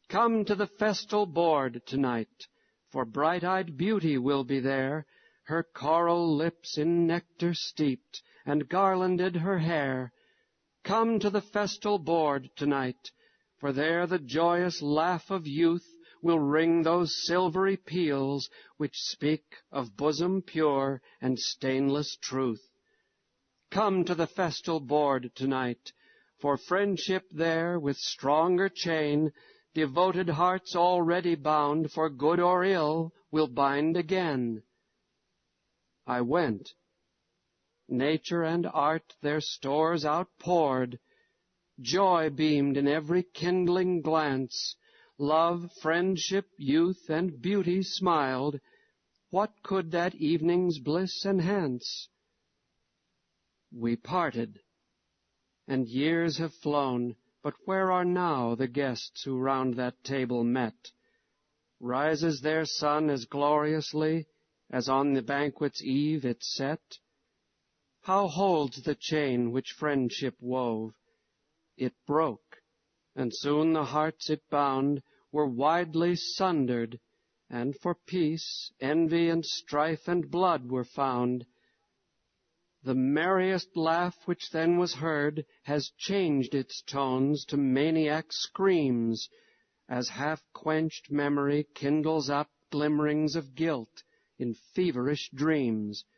Come to the festal board tonight, for bright-eyed Beauty will be there, her coral lips in nectar steeped, and garlanded her hair. Come to the festal board tonight, for there the joyous laugh of youth will ring those silvery peals which speak of bosom pure and stainless truth. Come to the festal board tonight, for friendship there with stronger chain, devoted hearts already bound for good or ill will bind again. I went. Nature and art their stores outpoured. Joy beamed in every kindling glance. Love, friendship, youth, and beauty smiled. What could that evening's bliss enhance? We parted, and years have flown, but where are now the guests who round that table met? Rises their sun as gloriously as on the banquet's eve it set? How holds the chain which friendship wove? It broke, and soon the hearts it bound were widely sundered, and for peace, envy, and strife and blood were found. The merriest laugh which then was heard has changed its tones to maniac screams, as half-quenched memory kindles up glimmerings of guilt in feverish dreams.